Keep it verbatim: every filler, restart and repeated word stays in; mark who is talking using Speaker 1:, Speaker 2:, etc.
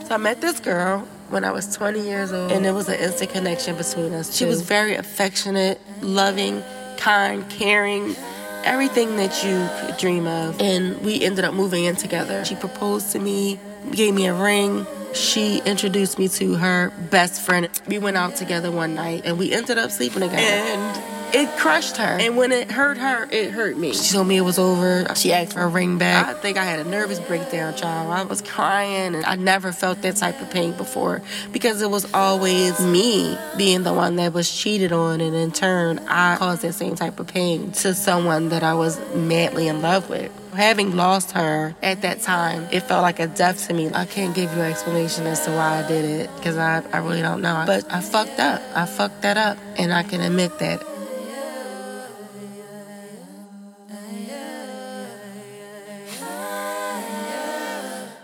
Speaker 1: So I met this girl when I was twenty years old, and it was an instant connection between us. She was very affectionate, loving, kind, caring, everything that you could dream of. And we ended up moving in together. She proposed to me, gave me a ring. She introduced me to her best friend. We went out together one night, and we ended up sleeping together. And it crushed her. And when it hurt her, it hurt me. She told me it was over. She asked for a ring back. I think I had a nervous breakdown, child. I was crying, and I never felt that type of pain before because it was always me being the one that was cheated on, and in turn, I caused that same type of pain to someone that I was madly in love with. Having lost her at that time, it felt like a death to me. I can't give you an explanation as to why I did it because I, I really don't know. But I fucked up. I fucked that up, and I can admit that.